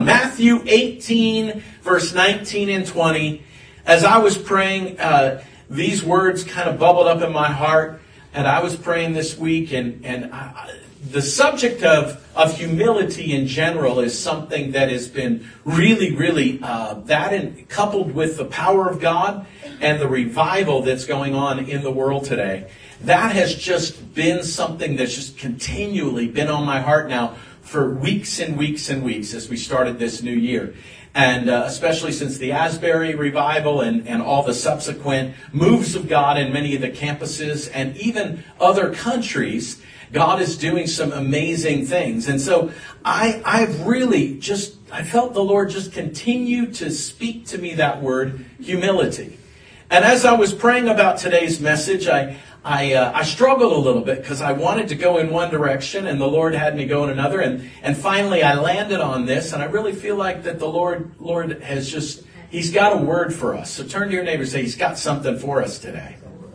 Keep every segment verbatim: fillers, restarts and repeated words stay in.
Matthew eighteen, verse nineteen and twenty. As I was praying, uh, these words kind of bubbled up in my heart, and I was praying this week, and, and I, the subject of, of humility in general is something that has been really, really, uh, that and coupled with the power of God and the revival that's going on in the world today. That has just been something that's just continually been on my heart now for weeks and weeks and weeks as we started this new year. And uh, especially since the Asbury revival and, and all the subsequent moves of God in many of the campuses and even other countries, God is doing some amazing things. And so I, I've really just, I felt the Lord just continue to speak to me that word, humility. And as I was praying about today's message, I I, uh, I struggled a little bit because I wanted to go in one direction and the Lord had me go in another. And, and finally I landed on this, and I really feel like that the Lord, Lord has just, He's got a word for us. So turn to your neighbor and say, He's got something for us today.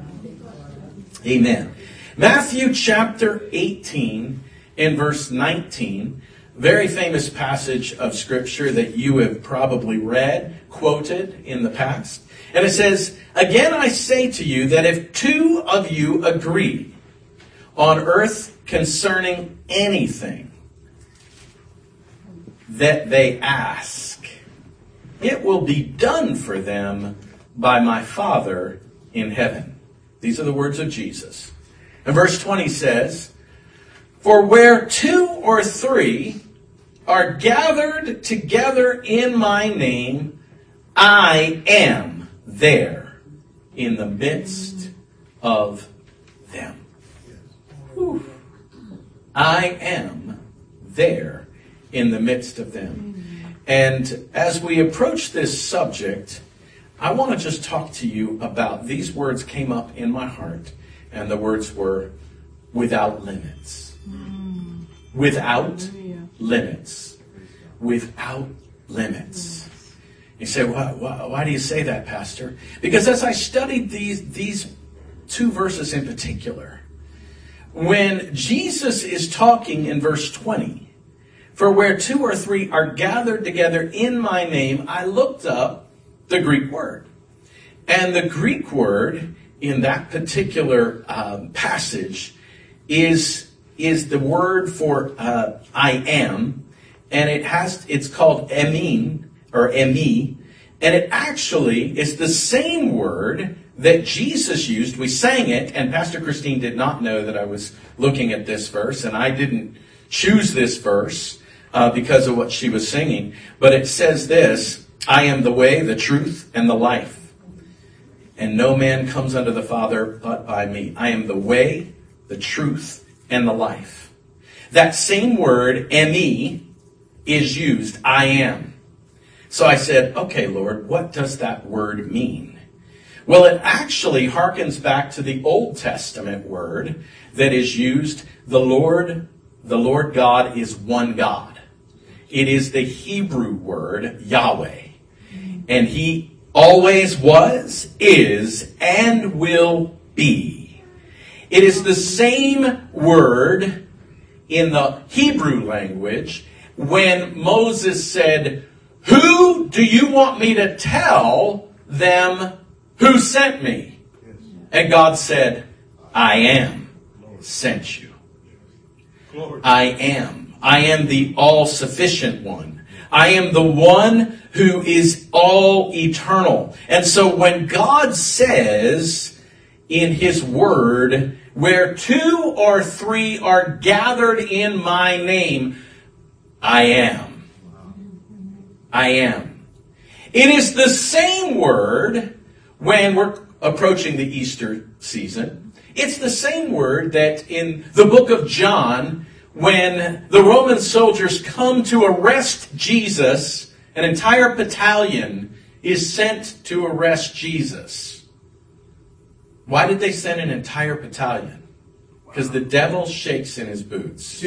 Amen. Matthew chapter eighteen in verse nineteen, very famous passage of Scripture that you have probably read, quoted in the past. And it says, "Again I say to you that if two of you agree on earth concerning anything that they ask, it will be done for them by my Father in heaven." These are the words of Jesus. And verse twenty says, "For where two or three are gathered together in my name, I am there in the midst of them." Whew. I am there in the midst of them. And as we approach this subject, I want to just talk to you about, these words came up in my heart, and the words were, without limits. Without limits. Without limits. You say, why, why, why do you say that, Pastor? Because as I studied these, these two verses in particular, when Jesus is talking in verse twenty, "For where two or three are gathered together in my name," I looked up the Greek word. And the Greek word in that particular um, passage is, is the word for uh, I am, and it has it's called emin, or emi, and it actually is the same word that Jesus used. We sang it, and Pastor Christine did not know that I was looking at this verse, and I didn't choose this verse uh, because of what she was singing. But it says this, "I am the way, the truth, and the life, and no man comes unto the Father but by me." I am the way, the truth, and the life. That same word, emi, is used, I am. So I said, okay, Lord, what does that word mean? Well, it actually harkens back to the Old Testament word that is used, the Lord, the Lord God is one God. It is the Hebrew word, Yahweh. And He always was, is, and will be. It is the same word in the Hebrew language when Moses said, "Who do you want me to tell them who sent me?" And God said, "I am sent you." I am. I am the all-sufficient one. I am the one who is all eternal. And so when God says in His Word, "Where two or three are gathered in my name, I am." I am. It is the same word when we're approaching the Easter season. It's the same word that in the book of John, when the Roman soldiers come to arrest Jesus, an entire battalion is sent to arrest Jesus. Why did they send an entire battalion? Because the devil shakes in his boots.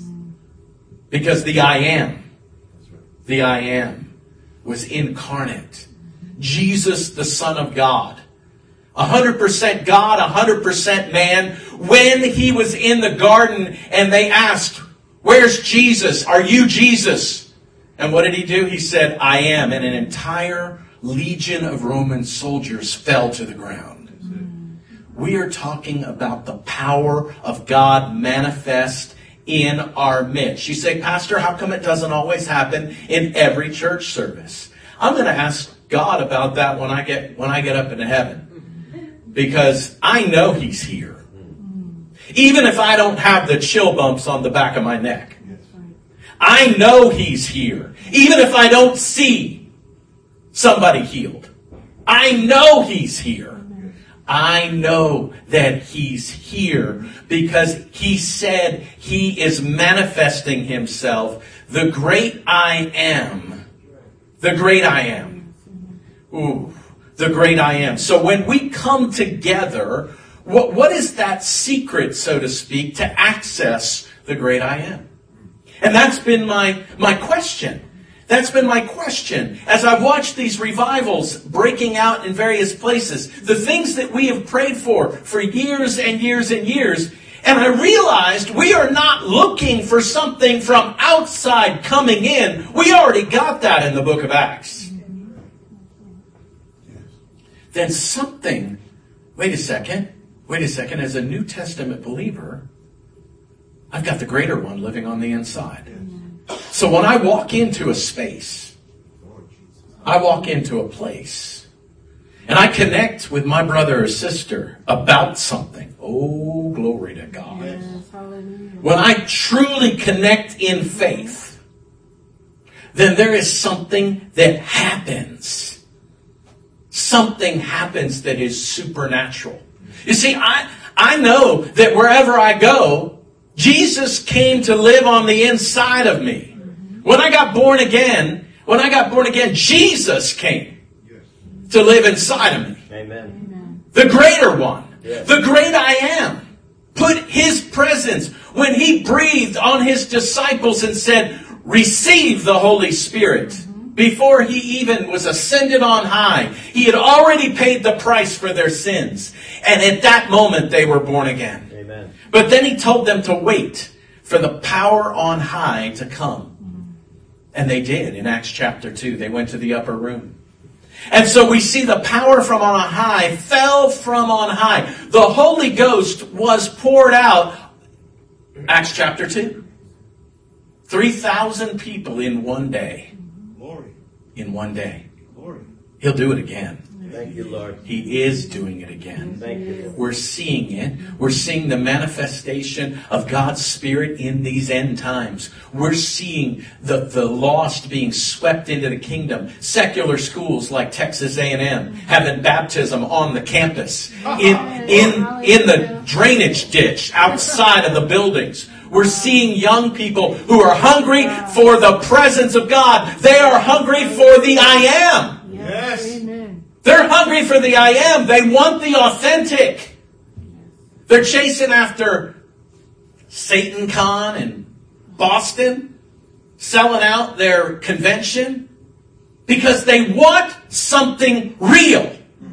Because the I am. The I am was incarnate. Jesus, the Son of God. one hundred percent God, one hundred percent man. When He was in the garden and they asked, "Where's Jesus? Are you Jesus?" And what did he do? He said, I am. And an entire legion of Roman soldiers fell to the ground. We are talking about the power of God manifest in our midst. You say, Pastor, how come it doesn't always happen in every church service? I'm going to ask God about that when I get when I get up into heaven. Because I know He's here. Even if I don't have the chill bumps on the back of my neck. I know He's here. Even if I don't see somebody healed. I know He's here. I know that He's here because He said He is manifesting Himself. The great I am. The great I am. Ooh, the great I am. So when we come together, what, what is that secret, so to speak, to access the great I am? And that's been my, my question. That's been my question. As I've watched these revivals breaking out in various places, the things that we have prayed for for years and years and years, and I realized we are not looking for something from outside coming in. We already got that in the book of Acts. Then something, wait a second, wait a second, as a New Testament believer, I've got the greater one living on the inside. So when I walk into a space, I walk into a place, and I connect with my brother or sister about something. Oh, glory to God. Yes, when I truly connect in faith, then there is something that happens. Something happens that is supernatural. You see, I, I know that wherever I go, Jesus came to live on the inside of me. When I got born again, when I got born again, Jesus came to live inside of me. Amen. The greater one, yes. The great I am, put His presence when He breathed on His disciples and said, receive the Holy Spirit. Before He even was ascended on high, He had already paid the price for their sins. And at that moment, they were born again. Amen. But then He told them to wait for the power on high to come. And they did in Acts chapter two. They went to the upper room. And so we see the power from on high fell from on high. The Holy Ghost was poured out. Acts chapter two. three thousand people in one day. Glory. In one day. Glory. He'll do it again. Thank you, Lord. He is doing it again. Thank you, Lord. We're seeing it. We're seeing the manifestation of God's Spirit in these end times. We're seeing the, the lost being swept into the kingdom. Secular schools like Texas A and M having baptism on the campus, in, in, in the drainage ditch outside of the buildings. We're seeing young people who are hungry for the presence of God. They are hungry for the I am. Yes. Amen. They're hungry for the I am. They want the authentic. They're chasing after Satan Con in Boston, selling out their convention because they want something real.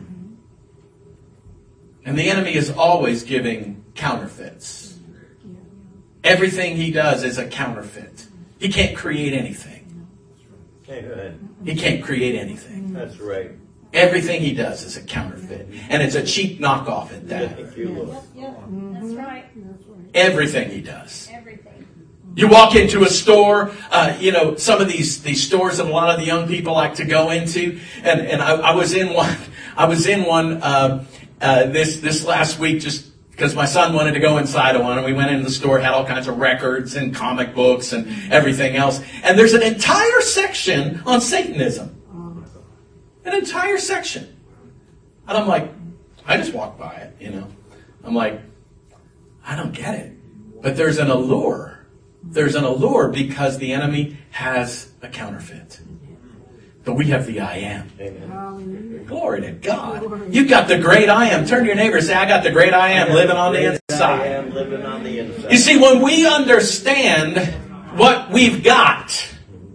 And the enemy is always giving counterfeits. Everything he does is a counterfeit. He can't create anything. Amen. He can't create anything. That's right. Everything he does is a counterfeit. And it's a cheap knockoff at that. Thank you, Lord. Yep, that's right. Everything he does. Everything. You walk into a store, uh, you know, some of these, these stores that a lot of the young people like to go into. And, and I, I was in one, I was in one, uh, uh, this, this last week just because my son wanted to go inside of one, and we went into the store, had all kinds of records and comic books and everything else. And there's an entire section on Satanism. An entire section. And I'm like, I just walked by it, you know. I'm like, I don't get it. But there's an allure. There's an allure because the enemy has a counterfeit. But we have the I am. Amen. Glory to God. You've got the great I am. Turn to your neighbor and say, I got the great I am living on the I inside. am living on the inside. You see, when we understand what we've got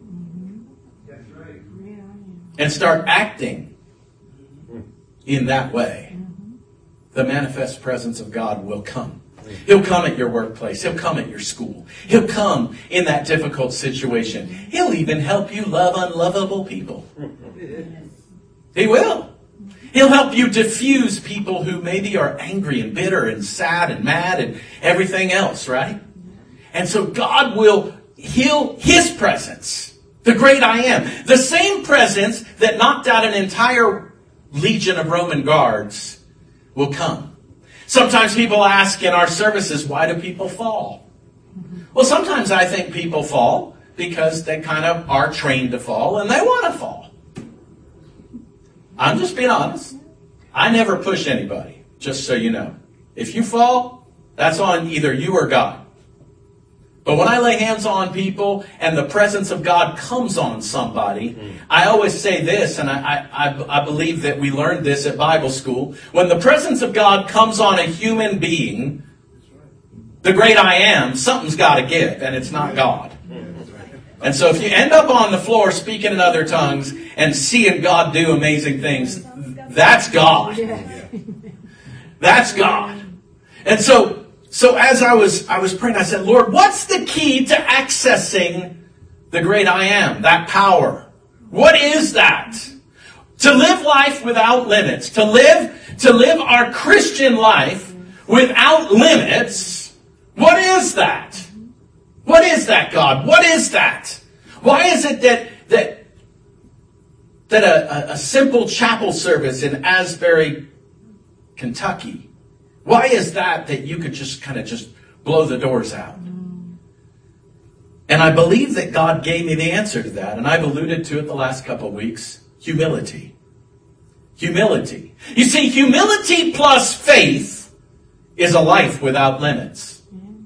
and start acting in that way, the manifest presence of God will come. He'll come at your workplace. He'll come at your school. He'll come in that difficult situation. He'll even help you love unlovable people. He will. He'll help you diffuse people who maybe are angry and bitter and sad and mad and everything else, right? And so God will heal His presence, the great I am. The same presence that knocked out an entire legion of Roman guards will come. Sometimes people ask in our services, why do people fall? Well, sometimes I think people fall because they kind of are trained to fall and they want to fall. I'm just being honest. I never push anybody, just so you know. If you fall, that's on either you or God. But when I lay hands on people and the presence of God comes on somebody, mm. I always say this, and I, I, I believe that we learned this at Bible school. When the presence of God comes on a human being, the great I am, something's got to give, and it's not God. And so if you end up on the floor speaking in other tongues and seeing God do amazing things, that's God. That's God. And so, so as I was, I was praying, I said, Lord, what's the key to accessing the great I am, that power? What is that? To live life without limits, to live, to live our Christian life without limits. What is that? What is that, God? What is that? Why is it that that that a, a simple chapel service in Asbury, Kentucky, why is that that you could just kind of just blow the doors out? And I believe that God gave me the answer to that, and I've alluded to it the last couple of weeks. Humility. Humility. You see, humility plus faith is a life without limits.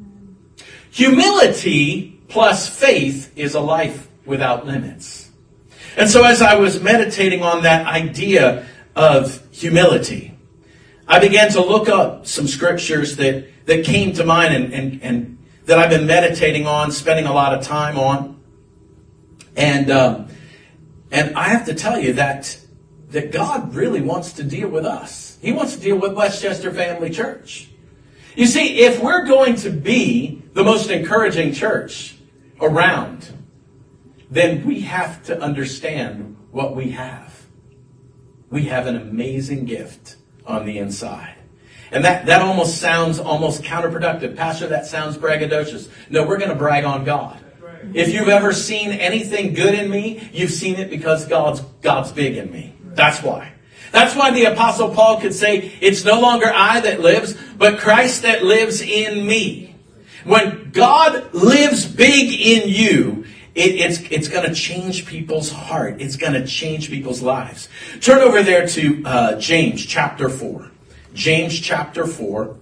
Humility plus faith is a life without limits. And so as I was meditating on that idea of humility, I began to look up some scriptures that, that came to mind and, and, and that I've been meditating on, spending a lot of time on. And um, and I have to tell you that, that God really wants to deal with us. He wants to deal with Westchester Family Church. You see, if we're going to be the most encouraging church around, then we have to understand what we have. We have an amazing gift on the inside. And that, that almost sounds almost counterproductive. Pastor, that sounds braggadocious. No, we're going to brag on God. If you've ever seen anything good in me, you've seen it because God's, God's big in me. That's why. That's why the Apostle Paul could say, it's no longer I that lives, but Christ that lives in me. When God lives big in you, it, it's, it's going to change people's heart. It's going to change people's lives. Turn over there to uh, James chapter four. James chapter four.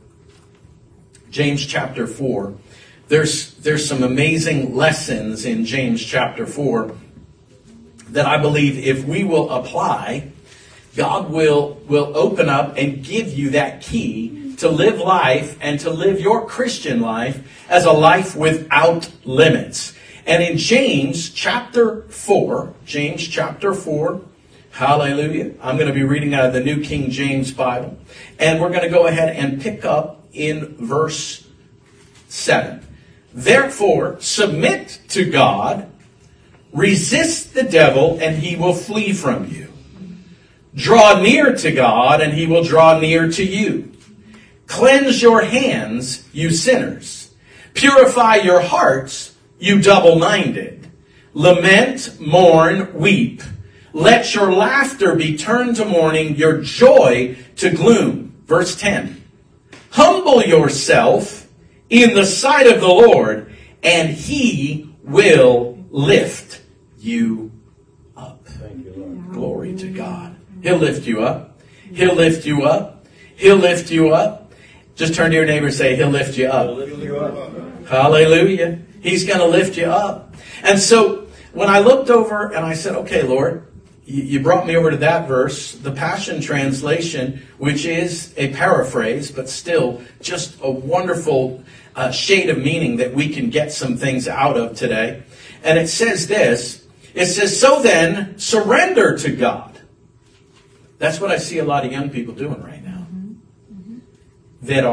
James chapter four. There's, there's some amazing lessons in James chapter four that I believe if we will apply, God will, will open up and give you that key to live life and to live your Christian life as a life without limits. And in James chapter four, James chapter four, hallelujah, I'm going to be reading out of the New King James Bible. And we're going to go ahead and pick up in verse seven. Therefore, submit to God, resist the devil, and he will flee from you. Draw near to God, and he will draw near to you. Cleanse your hands, you sinners. Purify your hearts, you double-minded. Lament, mourn, weep. Let your laughter be turned to mourning, your joy to gloom. Verse ten. Humble yourself in the sight of the Lord, and he will lift you up. Thank you, Lord. Glory to God. He'll lift you up. He'll lift you up. He'll lift you up. Just turn to your neighbor and say, he'll lift you up. He'll lift you up. Hallelujah. He's going to lift you up. And so when I looked over and I said, okay, Lord, you brought me over to that verse, the Passion Translation, which is a paraphrase, but still just a wonderful uh, shade of meaning that we can get some things out of today. And it says this, it says, so then, surrender to God. That's what I see a lot of young people doing right now. Mm-hmm. Mm-hmm. That are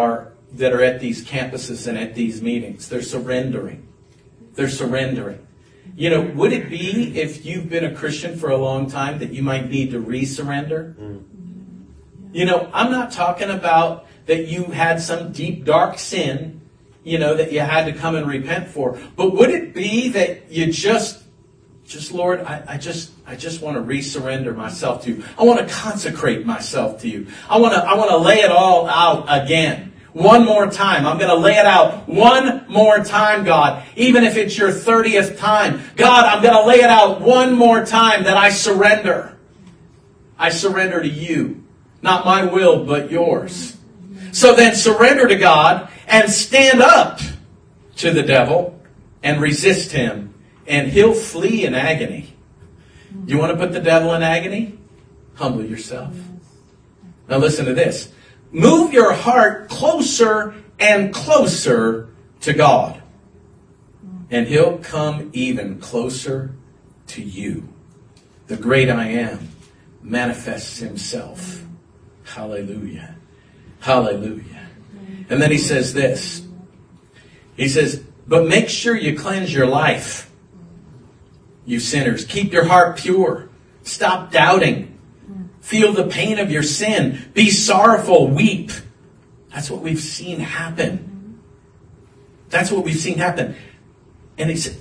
that are at these campuses and at these meetings. They're surrendering. They're surrendering. You know, would it be, if you've been a Christian for a long time, that you might need to re-surrender? Mm. You know, I'm not talking about that you had some deep, dark sin, you know, that you had to come and repent for. But would it be that you just, just Lord, I, I just, I just want to re-surrender myself to you. I want to consecrate myself to you. I want to, I want to lay it all out again. One more time. I'm going to lay it out one more time, God. Even if it's your thirtieth time. God, I'm going to lay it out one more time that I surrender. I surrender to you. Not my will, but yours. So then surrender to God and stand up to the devil and resist him. And he'll flee in agony. You want to put the devil in agony? Humble yourself. Now listen to this. Move your heart closer and closer to God. And he'll come even closer to you. The great I am manifests himself. Hallelujah. Hallelujah. And then he says this. He says, but make sure you cleanse your life, you sinners. Keep your heart pure. Stop doubting. Feel the pain of your sin. Be sorrowful. Weep. That's what we've seen happen. That's what we've seen happen. And he said,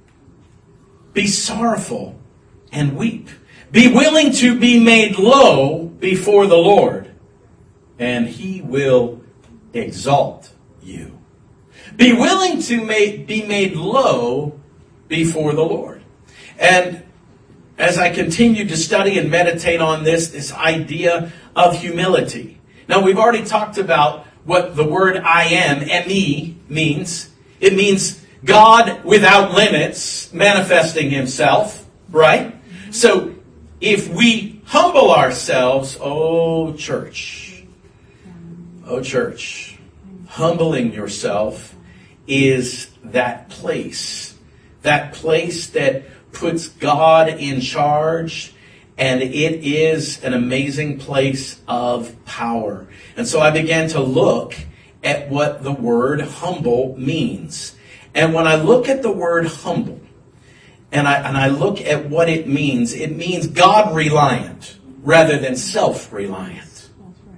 be sorrowful and weep. Be willing to be made low before the Lord, and he will exalt you. Be willing to make, be made low before the Lord. And as I continue to study and meditate on this, this idea of humility. Now, we've already talked about what the word I am, M-E, means. It means God without limits, manifesting himself, right? So, if we humble ourselves, oh church, oh church, humbling yourself is that place, that place that puts God in charge, and it is an amazing place of power. And so I began to look at what the word humble means. And when I look at the word humble, and I, and I look at what it means, it means God-reliant rather than self-reliant.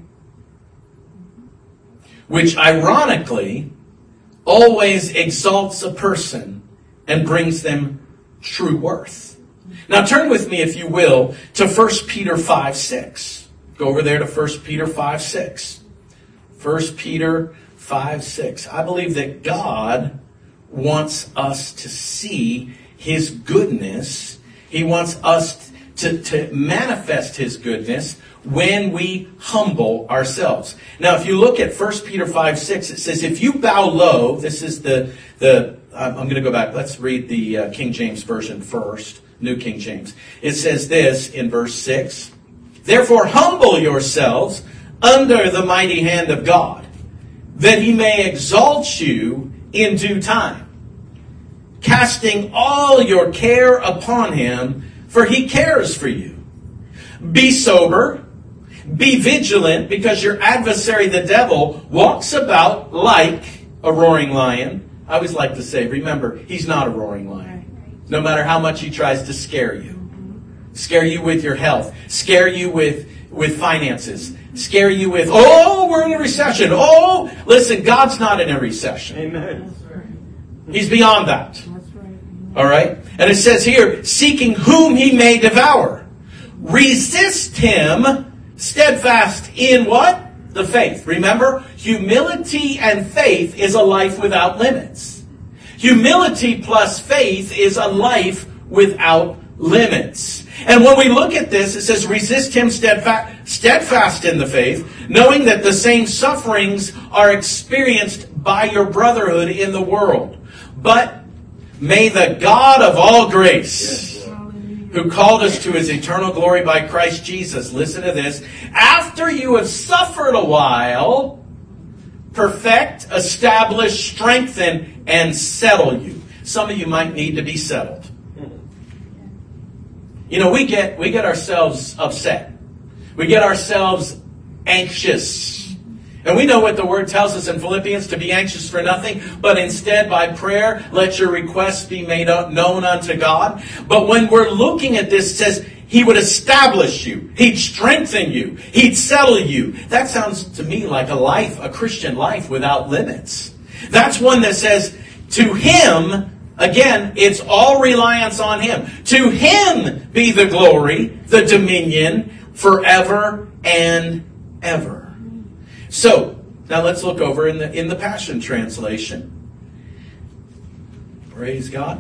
Which ironically always exalts a person and brings them true worth. Now turn with me, if you will, to First Peter five six. Go over there to First Peter five six. First Peter five six. I believe that God wants us to see his goodness. He wants us to, to manifest his goodness when we humble ourselves. Now, if you look at First Peter five six, it says, if you bow low, this is the, the I'm going to go back. Let's read the uh, King James Version first, New King James. It says this in verse six, therefore humble yourselves under the mighty hand of God, that he may exalt you in due time, casting all your care upon him, for he cares for you. Be sober, be vigilant, because your adversary, the devil, walks about like a roaring lion. I always like to say, remember, he's not a roaring lion. No matter how much he tries to scare you. Scare you with your health. Scare you with, with finances. Scare you with, oh, we're in a recession. Oh, listen, God's not in a recession. Amen. He's beyond that. All right? And it says here, seeking whom he may devour. Resist him, steadfast in what? The faith. Remember, humility and faith is a life without limits. Humility plus faith is a life without limits. And when we look at this, it says, resist him steadfast, steadfast in the faith, knowing that the same sufferings are experienced by your brotherhood in the world. But may the God of all grace, who called us to his eternal glory by Christ Jesus, listen to this, after you have suffered a while, perfect, establish, strengthen, and settle you. Some of you might need to be settled. You know, we get we get ourselves upset. We get ourselves anxious. And we know what the Word tells us in Philippians, to be anxious for nothing, but instead by prayer, let your requests be made known unto God. But when we're looking at this, it says He would establish you. He'd strengthen you. He'd settle you. That sounds to me like a life, a Christian life without limits. That's one that says, to Him, again, it's all reliance on Him. To Him be the glory, the dominion, forever and ever. So, now let's look over in the in the Passion Translation. Praise God.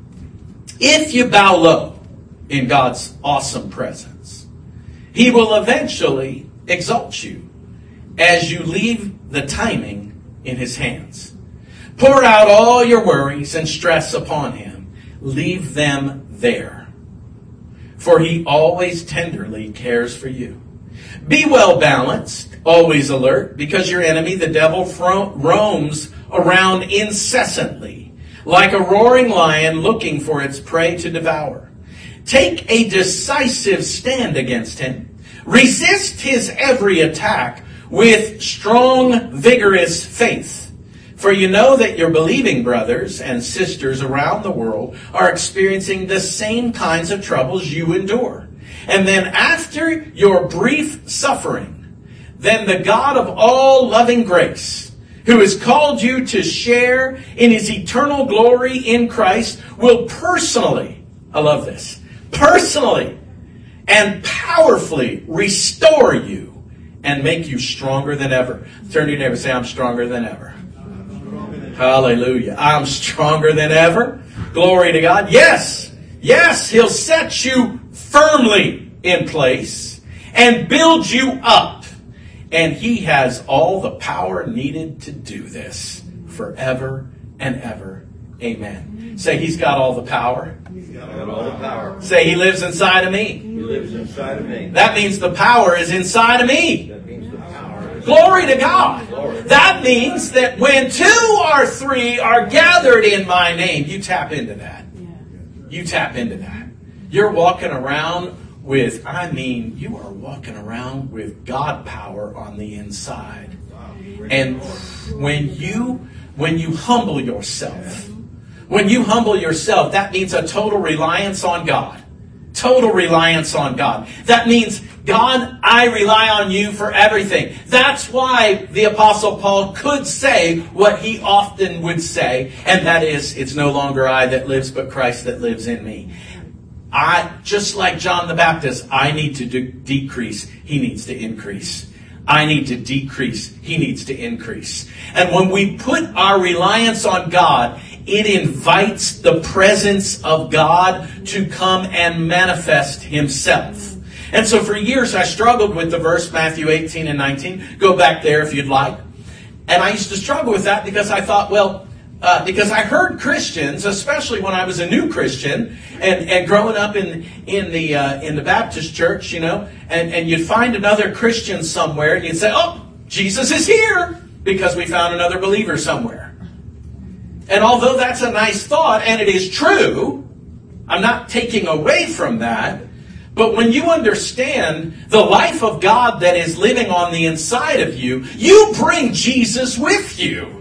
If you bow low in God's awesome presence, He will eventually exalt you as you leave the timing in His hands. Pour out all your worries and stress upon Him. Leave them there. For He always tenderly cares for you. Be well balanced, always alert, because your enemy, the devil, fro- roams around incessantly, like a roaring lion looking for its prey to devour. Take a decisive stand against him. Resist his every attack with strong, vigorous faith. For you know that your believing brothers and sisters around the world are experiencing the same kinds of troubles you endure. And then after your brief suffering, then the God of all loving grace, who has called you to share in His eternal glory in Christ, will personally, I love this, personally and powerfully restore you and make you stronger than ever. Turn to your neighbor and say, I'm stronger than ever. Hallelujah. I'm stronger than ever. Glory to God. Yes, yes, He'll set you firmly in place and build you up. And He has all the power needed to do this forever and ever. Amen. Say, He's got all the power. He's got all the power. Say, He lives inside of me. He lives inside of me. That means the power is inside of me. That means the power is Glory to God. Glory. That means that when two or three are gathered in my name, you tap into that. You tap into that. You're walking around with, I mean, you are walking around with God power on the inside. And when you, when you humble yourself, when you humble yourself, that means a total reliance on God. Total reliance on God. That means, God, I rely on you for everything. That's why the Apostle Paul could say what he often would say, and that is, it's no longer I that lives, but Christ that lives in me. I, just like John the Baptist, I need to de- decrease. He needs to increase. I need to decrease. He needs to increase. And when we put our reliance on God, it invites the presence of God to come and manifest Himself. And so for years I struggled with the verse Matthew eighteen and nineteen. Go back there if you'd like. And I used to struggle with that because I thought, well, Uh, because I heard Christians, especially when I was a new Christian, and, and growing up in in the uh, in the Baptist church, you know, and, and you'd find another Christian somewhere, and you'd say, "Oh, Jesus is here," because we found another believer somewhere. And although that's a nice thought, and it is true, I'm not taking away from that. But when you understand the life of God that is living on the inside of you, you bring Jesus with you.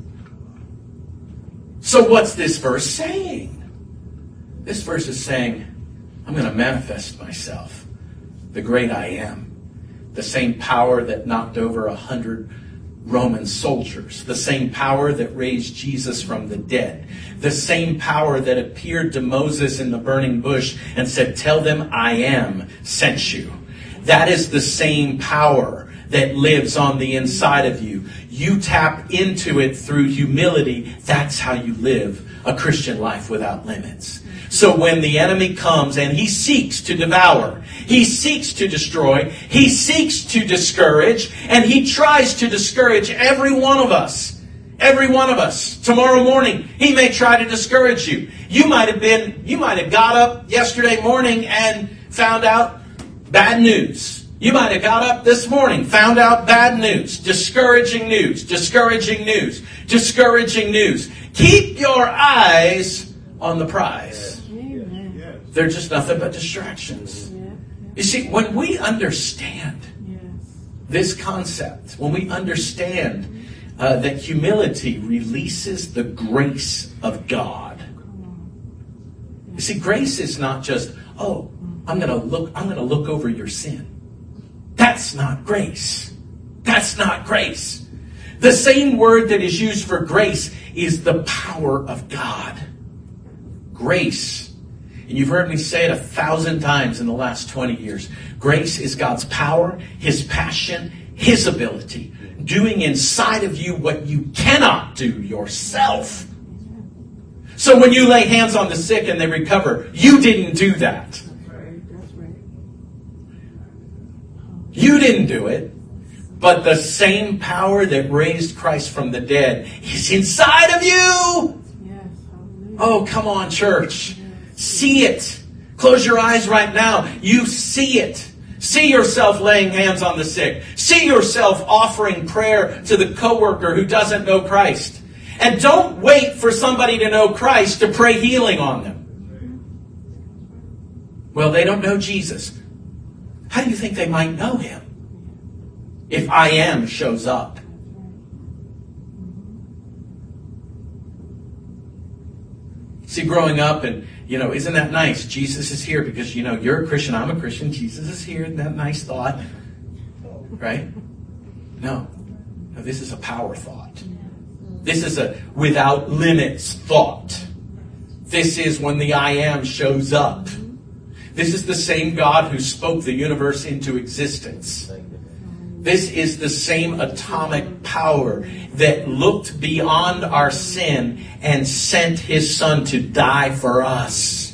So what's this verse saying? This verse is saying, I'm going to manifest myself, the great I am, the same power that knocked over a hundred Roman soldiers, the same power that raised Jesus from the dead, the same power that appeared to Moses in the burning bush and said, tell them I am sent you. That is the same power that lives on the inside of you. You tap into it through humility. That's how you live a Christian life without limits. So when the enemy comes and he seeks to devour, he seeks to destroy, he seeks to discourage, and he tries to discourage every one of us. Every one of us. Tomorrow morning, he may try to discourage you. You might have been, you might have got up yesterday morning and found out bad news. You might have got up this morning, found out bad news, discouraging news, discouraging news, discouraging news. Keep your eyes on the prize. Yes. They're just nothing but distractions. You see, when we understand this concept, when we understand uh, that humility releases the grace of God. You see, grace is not just, oh, I'm going to look, I'm going to look over your sin. That's not grace. That's not grace. The same word that is used for grace is the power of God. Grace. And you've heard me say it a thousand times in the last twenty years. Grace is God's power, His passion, His ability. Doing inside of you what you cannot do yourself. So when you lay hands on the sick and they recover, you didn't do that. That's right. That's right. You didn't do it. But the same power that raised Christ from the dead is inside of you. Yes. Hallelujah. Oh, come on, church. See it. Close your eyes right now. You see it. See yourself laying hands on the sick. See yourself offering prayer to the coworker who doesn't know Christ. And don't wait for somebody to know Christ to pray healing on them. Well, they don't know Jesus. How do you think they might know Him? If I am shows up. See, growing up and, you know, isn't that nice? Jesus is here because, you know, you're a Christian, I'm a Christian. Jesus is here. Isn't that nice thought? Right? No. No, this is a power thought. This is a without limits thought. This is when the I am shows up. This is the same God who spoke the universe into existence. This is the same atomic power that looked beyond our sin and sent His Son to die for us.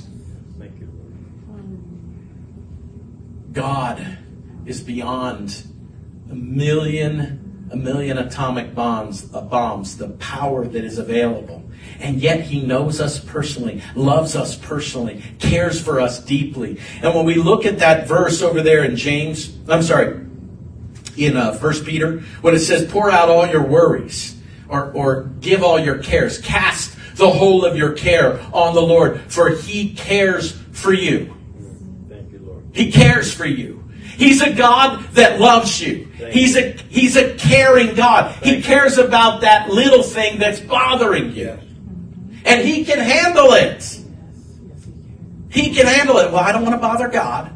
God is beyond a million, a million atomic bombs, uh, bombs, the power that is available. And yet He knows us personally, loves us personally, cares for us deeply. And when we look at that verse over there in James, I'm sorry, in uh, First Peter, when it says, pour out all your worries, or, or give all your cares, cast the whole of your care on the Lord, for He cares for you. Thank you, Lord. He cares for you. He's a God that loves you. He's a, he's a caring God. He cares about that little thing that's bothering you. And He can handle it. He can handle it. Well, I don't want to bother God.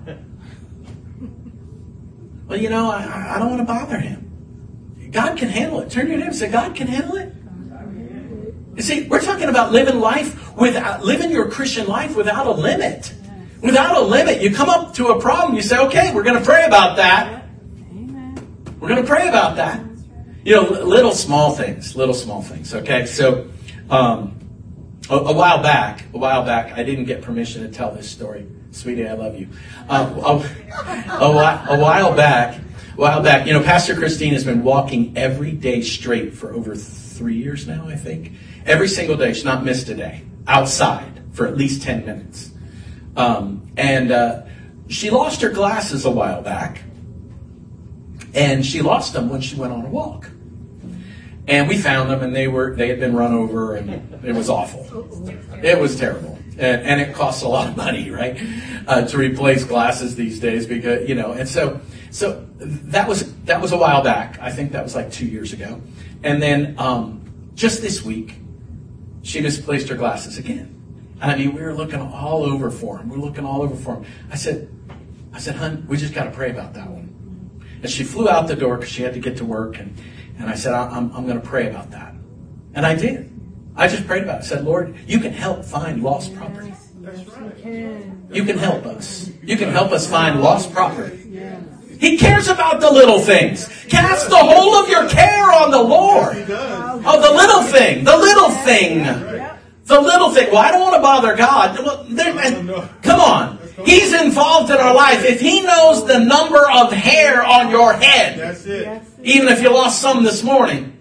Well, you know, I, I don't want to bother Him. God can handle it. Turn to your neighbor and say, God can handle it. You see, we're talking about living life without, living your Christian life without a limit. Without a limit. You come up to a problem, you say, okay, we're going to pray about that. We're going to pray about that. You know, little small things, little small things, okay? So, um, a, a while back, a while back, I didn't get permission to tell this story. Sweetie, I love you. Um, a, a, while, a while back, a while back, you know, Pastor Christine has been walking every day straight for over three years now, I think. Every single day, she's not missed a day, outside for at least ten minutes. Um, and uh, she lost her glasses a while back. And she lost them when she went on a walk. And we found them, and they were they had been run over, and it was awful. It was terrible. And, and it costs a lot of money, right, uh, to replace glasses these days, because, you know, and so so that was that was a while back. I think that was like two years ago. And then um, just this week, she misplaced her glasses again. I mean, we were looking all over for them. We were looking all over for them. I said, I said, hon, we just got to pray about that one. And she flew out the door because she had to get to work. And, and I said, I'm, I'm going to pray about that. And I did. I just prayed about it. I said, Lord, you can help find lost property. That's right. You can help us. You can help us find lost property. He cares about the little things. Cast the whole of your care on the Lord. He does. Oh, the little thing. The little thing. The little thing. Well, I don't want to bother God. Well, there, No, no. come on. He's involved in our life. If He knows the number of hair on your head, That's it. even if you lost some this morning,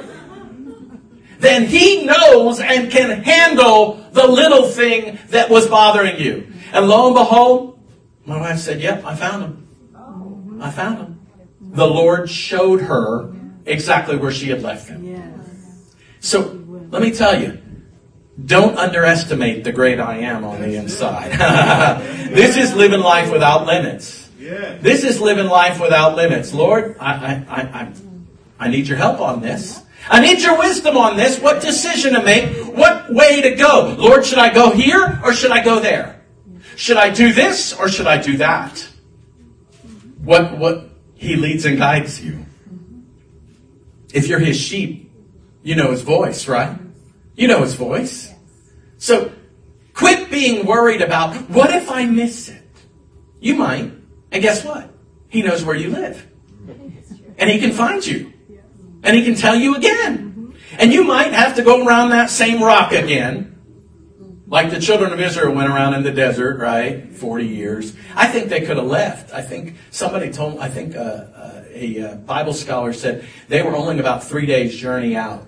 then He knows and can handle the little thing that was bothering you. And lo and behold, my wife said, yep, I found him. I found him. The Lord showed her exactly where she had left him. So, let me tell you, don't underestimate the great I am on the inside. This is living life without limits. Yeah. This is living life without limits. Lord, I, I, I, I, I need your help on this. I need your wisdom on this. What decision to make? What way to go? Lord, should I go here or should I go there? Should I do this or should I do that? What, what He leads and guides you. If you're His sheep, you know His voice, right? You know His voice. So quit being worried about, what if I miss it? You might. And guess what? He knows where you live. And He can find you. And He can tell you again. And you might have to go around that same rock again. Like the children of Israel went around in the desert, right? forty years. I think they could have left. I think somebody told, I think uh, uh, a uh, Bible scholar said they were only about three days journey out.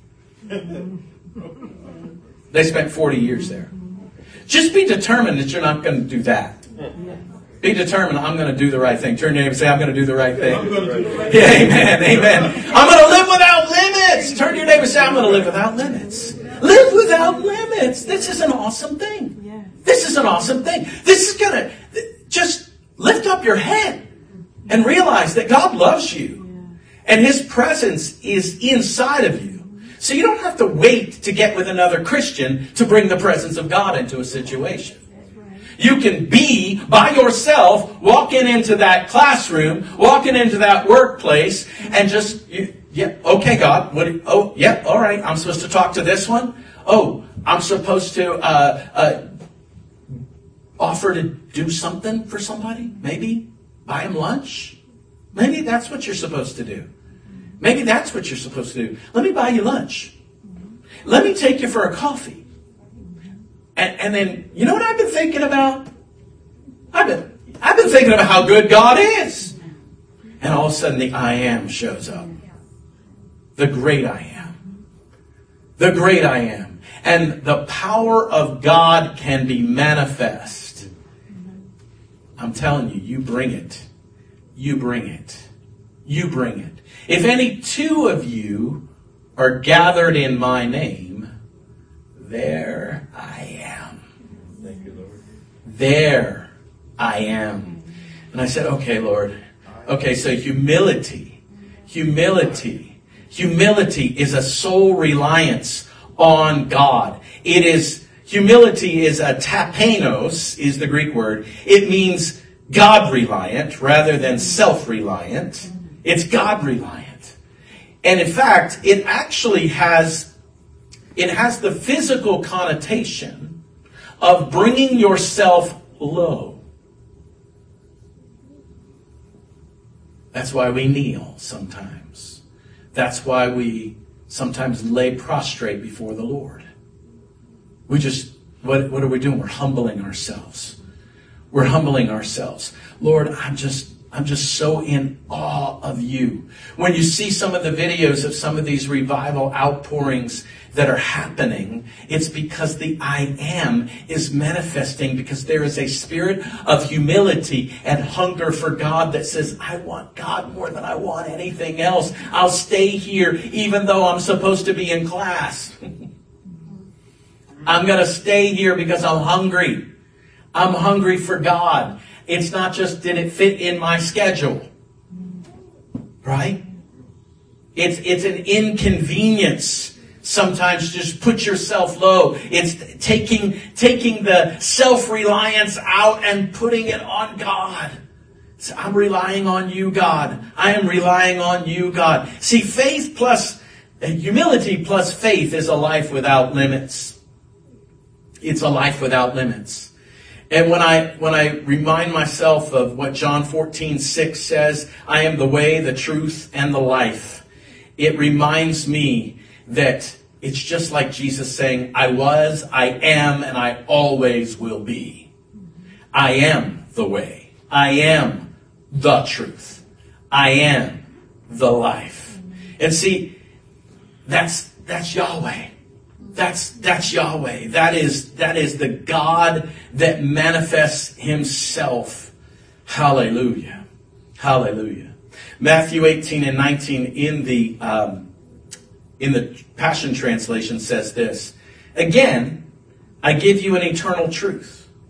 They spent forty years there. Just be determined that you're not going to do that. Be determined, I'm going to do the right thing. Turn to your neighbor and say, I'm going to do the right thing. I'm going to do the right Yeah, amen, amen. I'm going to live without limits. Turn to your neighbor and say, I'm going to live without limits. Live without limits. This is an awesome thing. Yes. This is an awesome thing. This is going to just lift up your head and realize that God loves you. And His presence is inside of you. So you don't have to wait to get with another Christian to bring the presence of God into a situation. You can be by yourself, walking into that classroom, walking into that workplace, and just, you, yeah, okay, God, what? Oh, yeah, all right, I'm supposed to talk to this one. Oh, I'm supposed to uh, uh, offer to do something for somebody, maybe buy them lunch. Maybe that's what you're supposed to do. Maybe that's what you're supposed to do. Let me buy you lunch. Let me take you for a coffee. And, and then, you know what I've been thinking about? I've been, I've been thinking about how good God is. And all of a sudden the I am shows up. The great I am. The great I am. And the power of God can be manifest. I'm telling you, you bring it. You bring it. You bring it. If any two of you are gathered in my name, there I am. Thank you, Lord. There I am. And I said, okay, Lord. Okay, so humility. Humility. Humility is a soul reliance on God. It is, humility is a tapenos, is the Greek word. It means God-reliant rather than self-reliant. It's God-reliant. And in fact, it actually has, it has the physical connotation of bringing yourself low. That's why we kneel sometimes. That's why we sometimes lay prostrate before the Lord. We just, what, what are we doing? We're humbling ourselves. We're humbling ourselves. Lord, I'm just, I'm just so in awe of you. When you see some of the videos of some of these revival outpourings that are happening, it's because the I am is manifesting, because there is a spirit of humility and hunger for God that says, I want God more than I want anything else. I'll stay here even though I'm supposed to be in class. I'm going to stay here because I'm hungry. I'm hungry for God. It's not just, did it fit in my schedule? Right? It's, it's an inconvenience. Sometimes just put yourself low. It's taking, taking the self-reliance out and putting it on God. So I'm relying on you, God. I am relying on you, God. See, faith plus, humility plus faith is a life without limits. It's a life without limits. And when I when I remind myself of what John fourteen six says, I am the way, the truth, and the life, it reminds me that it's just like Jesus saying, I was, I am, and I always will be. I am the way. I am the truth. I am the life. And see, that's that's Yahweh. That's, that's Yahweh. That is, that is the God that manifests Himself. Hallelujah. Hallelujah. Matthew eighteen and nineteen in the, um, in the Passion Translation says this. Again, I give you an eternal truth.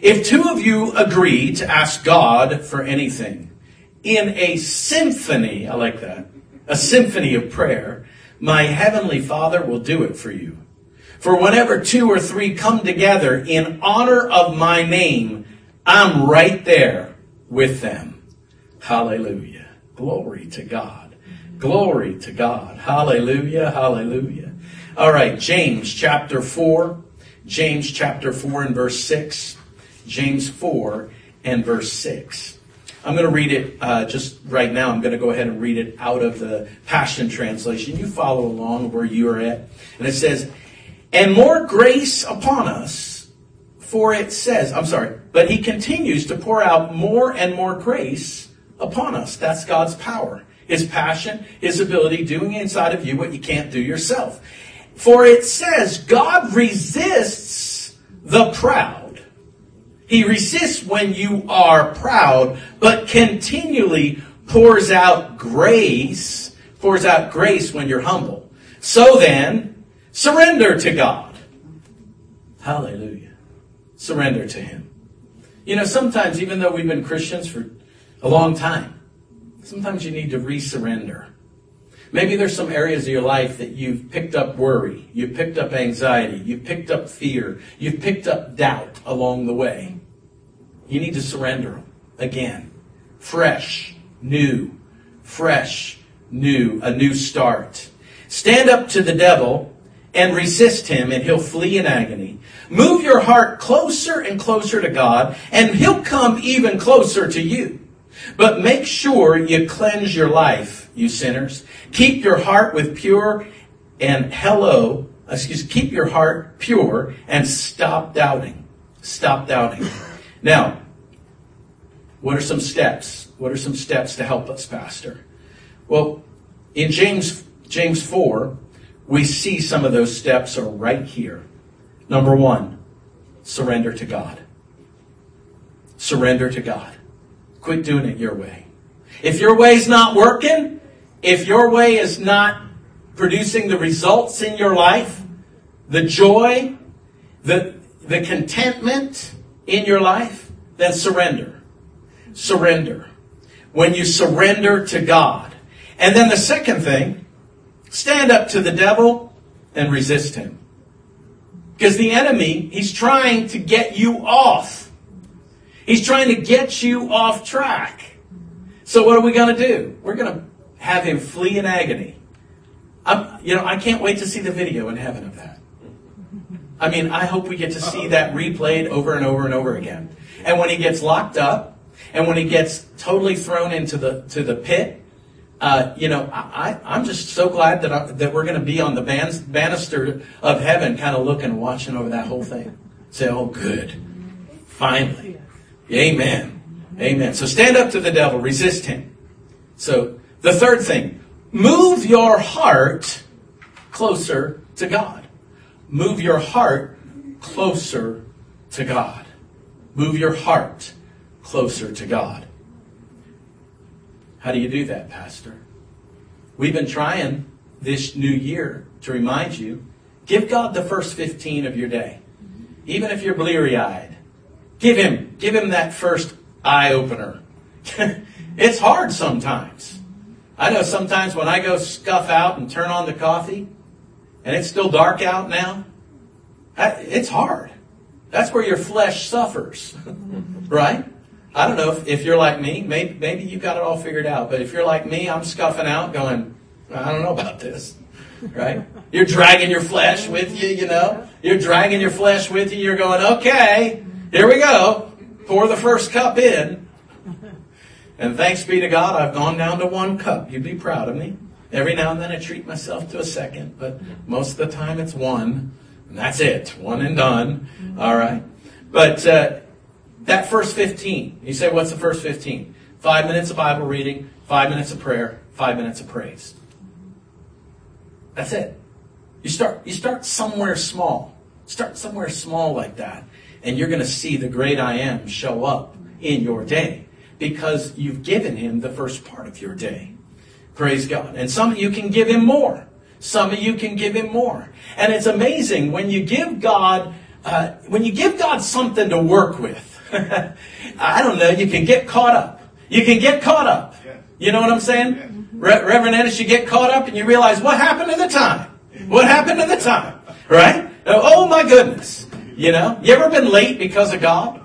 If two of you agree to ask God for anything in a symphony, I like that, a symphony of prayer, my heavenly Father will do it for you. For whenever two or three come together in honor of my name, I'm right there with them. Hallelujah. Glory to God. Glory to God. Hallelujah. Hallelujah. All right, James chapter four. James chapter four and verse six. James four and verse six. I'm going to read it uh, just right now. I'm going to go ahead and read it out of the Passion Translation. You follow along where you are at. And it says, and more grace upon us, for it says, I'm sorry, but he continues to pour out more and more grace upon us. That's God's power. His passion, his ability, doing inside of you what you can't do yourself. For it says, God resists the proud. He resists when you are proud, but continually pours out grace, pours out grace when you're humble. So then, surrender to God. Hallelujah. Surrender to Him. You know, sometimes, even though we've been Christians for a long time, sometimes you need to re-surrender. Maybe there's some areas of your life that you've picked up worry, you've picked up anxiety, you've picked up fear, you've picked up doubt along the way. You need to surrender them again. Fresh, new, fresh, new, a new start. Stand up to the devil and resist him, and he'll flee in agony. Move your heart closer and closer to God, and he'll come even closer to you. But make sure you cleanse your life, you sinners. Keep your heart with pure and hello, excuse, keep your heart pure and stop doubting. Stop doubting. Now, what are some steps? What are some steps to help us, Pastor? Well, in James James four, we see some of those steps are right here. Number one, surrender to God. Surrender to God. Quit doing it your way. If your way's not working, if your way is not producing the results in your life, the joy, the, the contentment in your life, then surrender. Surrender. When you surrender to God. And then the second thing, stand up to the devil and resist him. Because the enemy, he's trying to get you off. He's trying to get you off track. So what are we going to do? We're going to have him flee in agony. I'm, you know, I can't wait to see the video in heaven of that. I mean, I hope we get to see that replayed over and over and over again. And when he gets locked up, and when he gets totally thrown into the to the pit, uh, you know, I, I'm just so glad that I, that we're going to be on the ban- banister of heaven, kind of looking, watching over that whole thing. Say, oh, good, finally, amen, amen. So stand up to the devil, resist him. So the third thing, move your heart closer to God. Move your heart closer to God. Move your heart closer to God. How do you do that, Pastor? We've been trying this new year to remind you, give God the first fifteen of your day. Even if you're bleary-eyed. Give him, give him that first eye-opener. It's hard sometimes. I know sometimes when I go scuff out and turn on the coffee, and it's still dark out now, it's hard. That's where your flesh suffers. Right? I don't know if, if you're like me. Maybe, maybe you've got it all figured out. But if you're like me, I'm scuffing out going, I don't know about this. Right? You're dragging your flesh with you, you know. You're dragging your flesh with you. You're going, okay, here we go. Pour the first cup in. And thanks be to God, I've gone down to one cup. You'd be proud of me. Every now and then I treat myself to a second. But most of the time it's one. And that's it. One and done. All right. But uh, that first fifteen. You say, what's the first fifteen? Five minutes of Bible reading, five minutes of prayer, five minutes of praise. That's it. You start, you start somewhere small. Start somewhere small like that. And you're going to see the great I am show up in your day. Because you've given him the first part of your day. Praise God. And some of you can give him more. Some of you can give him more. And it's amazing when you give God, uh, when you give God something to work with. I don't know, you can get caught up. You can get caught up. You know what I'm saying? Re- Reverend Ennis, you get caught up and you realize, what happened to the time? What happened to the time? Right? Oh my goodness. You know, you ever been late because of God?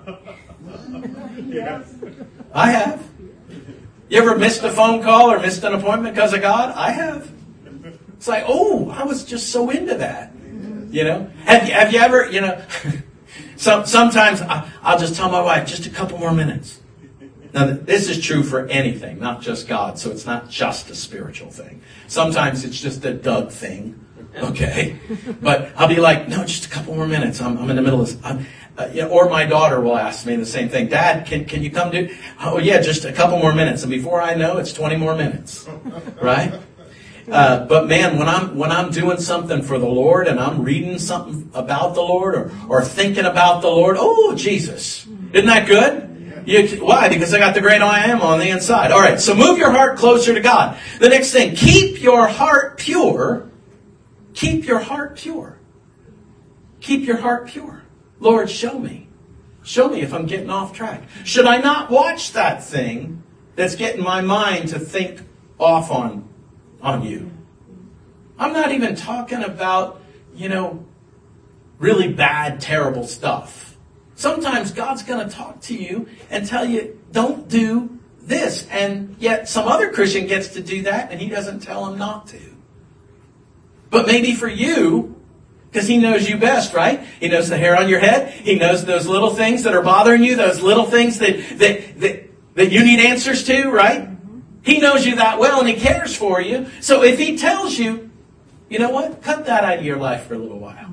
Yes. I have. You ever missed a phone call or missed an appointment because of God? I have. It's like, oh, I was just so into that. You know? Have you, have you ever, you know, some, sometimes I, I'll just tell my wife, just a couple more minutes. Now, this is true for anything, not just God, so it's not just a spiritual thing. Sometimes it's just a Doug thing, okay? But I'll be like, no, just a couple more minutes. I'm, I'm in the middle of this. I'm, uh, you know, or my daughter will ask me the same thing. Dad, can, can you come do? Oh, yeah, just a couple more minutes. And before I know, it's twenty more minutes, right? Uh, but man, when I'm when I'm doing something for the Lord and I'm reading something about the Lord or, or thinking about the Lord, oh, Jesus. Isn't that good? You, why? Because I got the great I am on the inside. All right, so move your heart closer to God. The next thing, keep your heart pure. Keep your heart pure. Keep your heart pure. Lord, show me. Show me if I'm getting off track. Should I not watch that thing that's getting my mind to think off on, on you? I'm not even talking about, you know, really bad, terrible stuff. Sometimes God's going to talk to you and tell you, don't do this. And yet some other Christian gets to do that and he doesn't tell him not to. But maybe for you, because he knows you best, right? He knows the hair on your head. He knows those little things that are bothering you, those little things that, that, that, that you need answers to, right? He knows you that well and he cares for you. So if he tells you, you know what? Cut that out of your life for a little while.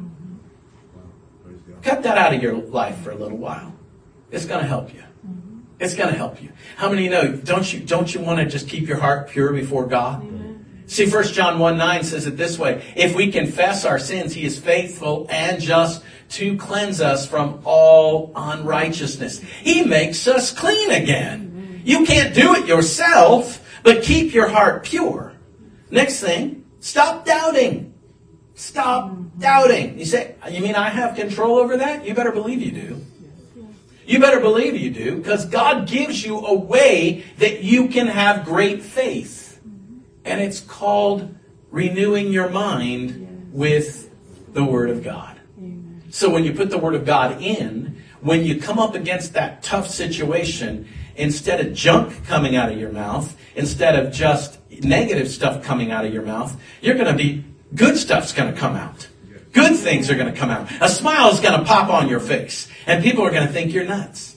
Cut that out of your life for a little while. It's going to help you. It's going to help you. How many know, don't you, don't you want to just keep your heart pure before God? See, First John one nine says it this way. If we confess our sins, he is faithful and just to cleanse us from all unrighteousness. He makes us clean again. You can't do it yourself, but keep your heart pure. Next thing, stop doubting. Stop doubting. You say, you mean I have control over that? You better believe you do. You better believe you do, because God gives you a way that you can have great faith. And it's called renewing your mind with the Word of God. So when you put the Word of God in, when you come up against that tough situation, instead of junk coming out of your mouth, instead of just negative stuff coming out of your mouth, you're going to be, good stuff's going to come out. Good things are going to come out. A smile is going to pop on your face. And people are going to think you're nuts.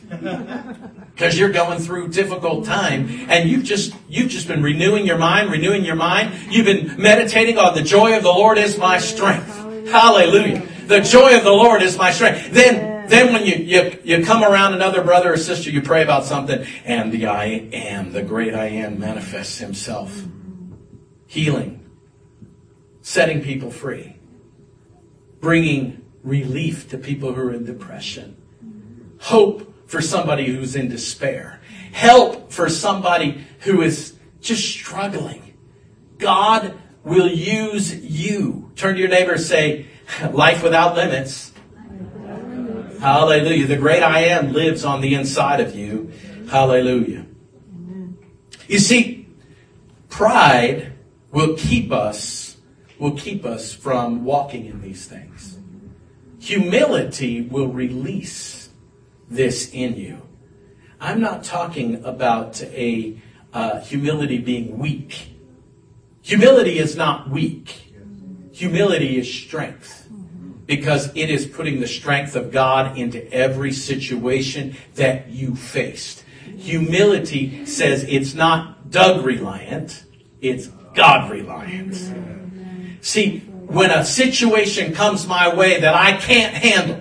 Because you're going through difficult time and you've just you've just been renewing your mind, renewing your mind. You've been meditating on the joy of the Lord is my strength. Hallelujah. The joy of the Lord is my strength. Then then when you, you, you come around another brother or sister, you pray about something, and the I am, the great I am, manifests himself. Healing. Setting people free. Bringing relief to people who are in depression. Hope for somebody who's in despair. Help for somebody who is just struggling. God will use you. Turn to your neighbor and say, life without limits. Hallelujah. The great I am lives on the inside of you. Hallelujah. You see, pride will keep us, will keep us from walking in these things. Humility will release this in you. I'm not talking about a uh, humility being weak. Humility is not weak. Humility is strength. Because it is putting the strength of God into every situation that you faced. Humility says it's not Doug reliant, it's God reliant. See, when a situation comes my way that I can't handle,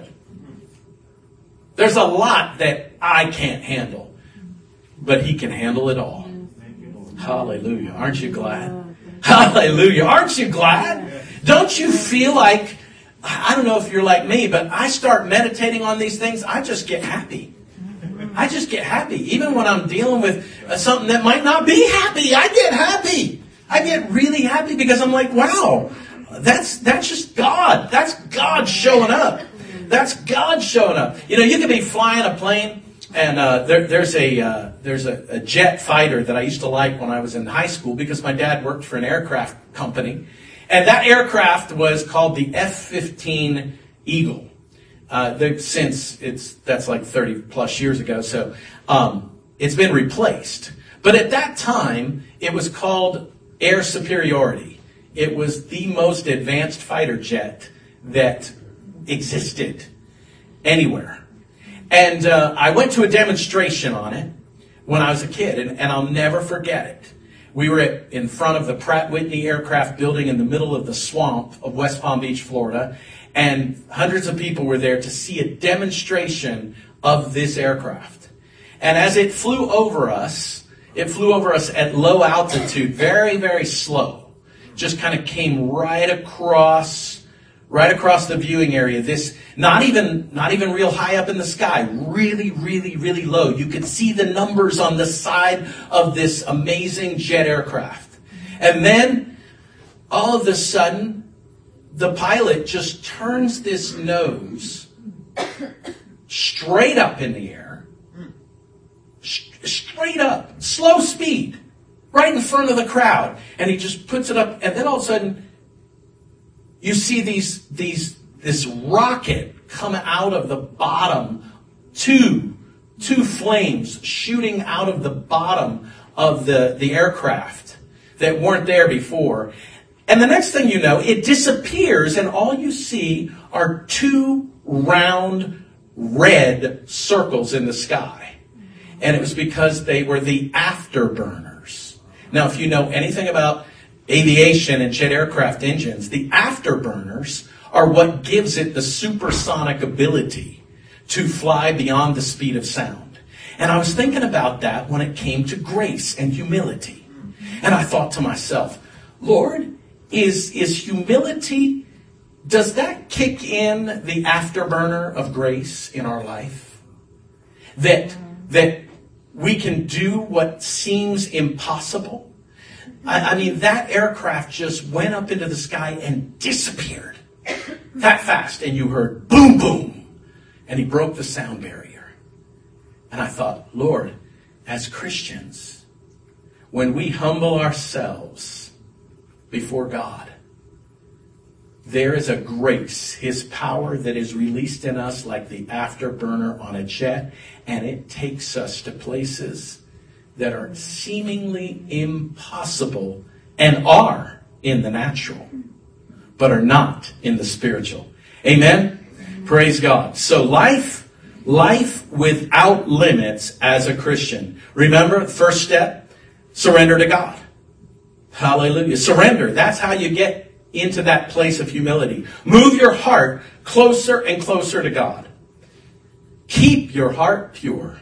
there's a lot that I can't handle, but he can handle it all. Hallelujah. Aren't you glad? Hallelujah. Aren't you glad? Don't you feel like, I don't know if you're like me, but I start meditating on these things, I just get happy. I just get happy. Even when I'm dealing with something that might not be happy, I get happy. I get really happy because I'm like, wow, that's, that's just God. That's God showing up. That's God showing up. You know, you could be flying a plane, and uh, there, there's a uh, there's a, a jet fighter that I used to like when I was in high school because my dad worked for an aircraft company, and that aircraft was called the F fifteen Eagle. Uh, since it's that's like thirty plus years ago, so um, it's been replaced. But at that time, it was called Air Superiority. It was the most advanced fighter jet that existed anywhere. And uh, I went to a demonstration on it when I was a kid, and, and I'll never forget it. We were at, in front of the Pratt Whitney Aircraft Building in the middle of the swamp of West Palm Beach, Florida, and hundreds of people were there to see a demonstration of this aircraft. And as it flew over us, it flew over us at low altitude, very, very slow. Just kind of came right across, right across the viewing area. This, not even, not even real high up in the sky, really, really, really low. You could see the numbers on the side of this amazing jet aircraft. And then, all of a sudden, the pilot just turns this nose straight up in the air, straight up, slow speed, right in front of the crowd, and he just puts it up, and then all of a sudden, you see these these this rocket come out of the bottom, two two flames shooting out of the bottom of the the aircraft that weren't there before. And the next thing you know, it disappears, and all you see are two round red circles in the sky. And it was because they were the afterburners. Now, if you know anything about aviation and jet aircraft engines, the afterburners are what gives it the supersonic ability to fly beyond the speed of sound. And I was thinking about that when it came to grace and humility. And I thought to myself, Lord, Is, is humility, does that kick in the afterburner of grace in our life? That, that we can do what seems impossible? I, I mean, that aircraft just went up into the sky and disappeared that fast. And you heard boom, boom. And he broke the sound barrier. And I thought, Lord, as Christians, when we humble ourselves before God, there is a grace, His power that is released in us like the afterburner on a jet, and it takes us to places that are seemingly impossible and are in the natural, but are not in the spiritual. Amen? Praise God. So life, life without limits as a Christian. Remember, first step, surrender to God. Hallelujah. Surrender. That's how you get into that place of humility. Move your heart closer and closer to God. Keep your heart pure.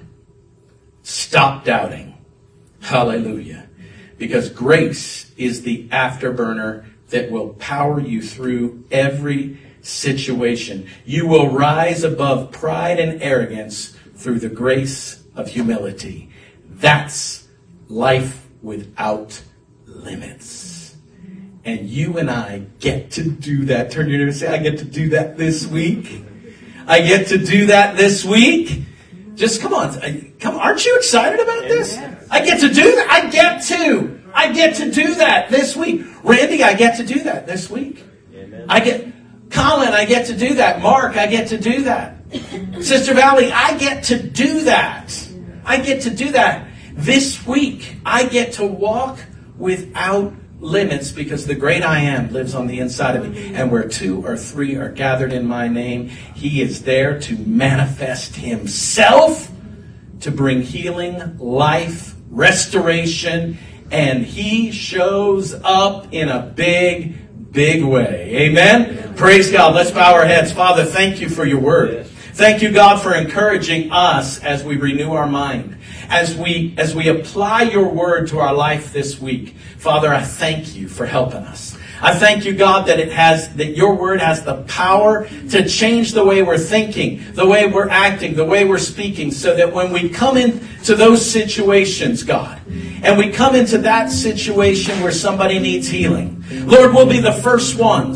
Stop doubting. Hallelujah. Because grace is the afterburner that will power you through every situation. You will rise above pride and arrogance through the grace of humility. That's life without limits. And you and I get to do that. Turn to your neighbor and say, I get to do that this week. I get to do that this week. Just come on. Come on. Aren't you excited about this? I get to do that. I get to. I get to do that this week. Randy, I get to do that this week. I get, Colin, I get to do that. Mark, I get to do that. Sister Valley, I get to do that. I get to do that this week. I get to walk without limits because the great I Am lives on the inside of me. And where two or three are gathered in my name, He is there to manifest Himself, to bring healing, life, restoration, and He shows up in a big, big way. Amen? Praise God. Let's bow our heads. Father, thank you for your word. Thank you, God, for encouraging us as we renew our mind. As we, as we apply your word to our life this week. Father, I thank you for helping us. I thank you, God, that it has, that your word has the power to change the way we're thinking, the way we're acting, the way we're speaking, so that when we come into those situations, God, and we come into that situation where somebody needs healing, Lord, we'll be the first ones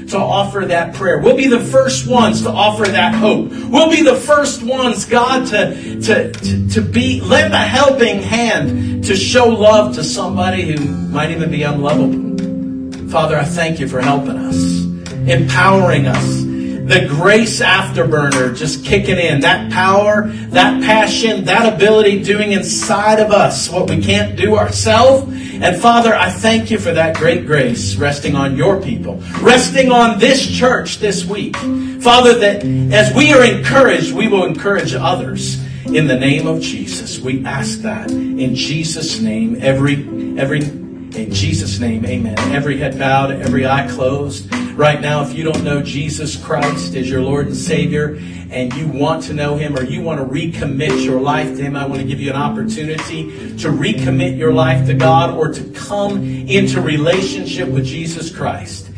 to offer that prayer. We'll be the first ones to offer that hope. We'll be the first ones, God, to, to, to, to be, lend a helping hand to show love to somebody who might even be unlovable. Father, I thank you for helping us, empowering us. The grace afterburner just kicking in. That power, that passion, that ability doing inside of us what we can't do ourselves. And Father, I thank you for that great grace resting on your people, resting on this church this week. Father, that as we are encouraged, we will encourage others. In the name of Jesus, we ask that. In Jesus' name, every, every, in Jesus' name, amen. Every head bowed, every eye closed. Right now, if you don't know Jesus Christ as your Lord and Savior, and you want to know Him, or you want to recommit your life to Him, I want to give you an opportunity to recommit your life to God, or to come into relationship with Jesus Christ.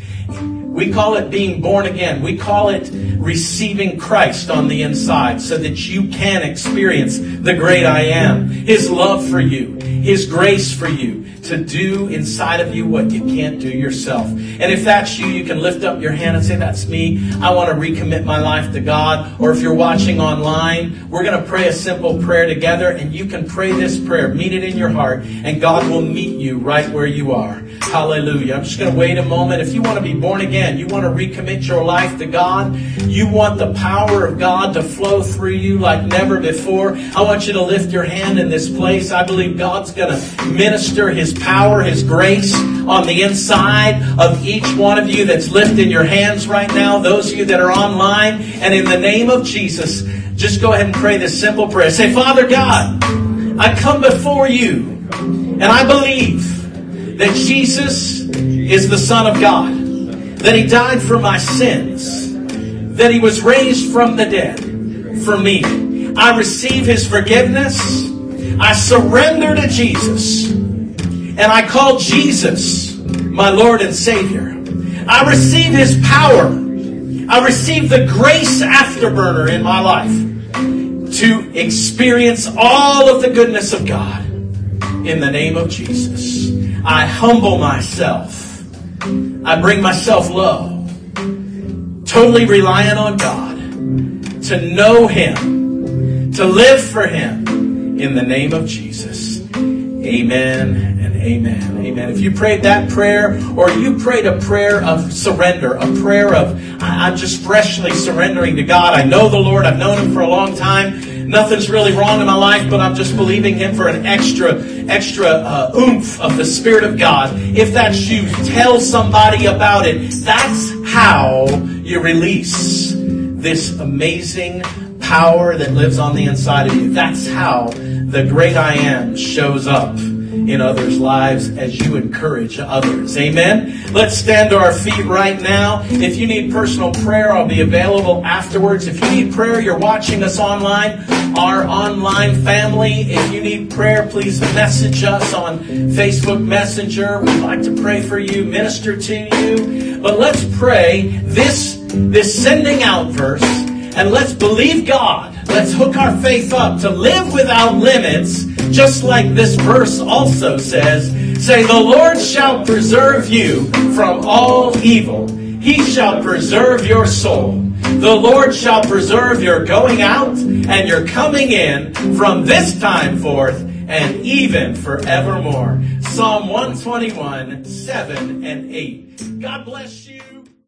We call it being born again. We call it receiving Christ on the inside, so that you can experience the great I am, His love for you, His grace for you, to do inside of you what you can't do yourself. And if that's you, you can lift up your hand and say, that's me. I want to recommit my life to God. Or if you're watching online, we're going to pray a simple prayer together, and you can pray this prayer. Mean it in your heart, and God will meet you right where you are. Hallelujah. I'm just going to wait a moment. If you want to be born again, you want to recommit your life to God, you want the power of God to flow through you like never before, I want you to lift your hand in this place. I believe God's going to minister His power, His grace on the inside of each one of you that's lifting your hands right now, those of you that are online. And in the name of Jesus, just go ahead and pray this simple prayer. Say, Father God, I come before you, and I believe that Jesus is the Son of God, that He died for my sins, that He was raised from the dead for me. I receive His forgiveness. I surrender to Jesus, and I call Jesus my Lord and Savior. I receive His power. I receive the grace afterburner in my life to experience all of the goodness of God. In the name of Jesus, I humble myself. I bring myself low, totally reliant on God, to know Him, to live for Him. In the name of Jesus, amen and amen. Amen. If you prayed that prayer, or you prayed a prayer of surrender, a prayer of, I'm just freshly surrendering to God. I know the Lord. I've known Him for a long time. Nothing's really wrong in my life, but I'm just believing Him for an extra, extra uh, oomph of the Spirit of God. If that's you, tell somebody about it. That's how you release this amazing power that lives on the inside of you. That's how the great I am shows up in others' lives as you encourage others. Amen? Let's stand to our feet right now. If you need personal prayer, I'll be available afterwards. If you need prayer, you're watching us online, our online family. If you need prayer, please message us on Facebook Messenger. We'd like to pray for you, minister to you. But let's pray this, this sending out verse, and let's believe God. Let's hook our faith up to live without limits, just like this verse also says. Say, the Lord shall preserve you from all evil. He shall preserve your soul. The Lord shall preserve your going out and your coming in from this time forth and even forevermore. Psalm one twenty-one, seven and eight. God bless you.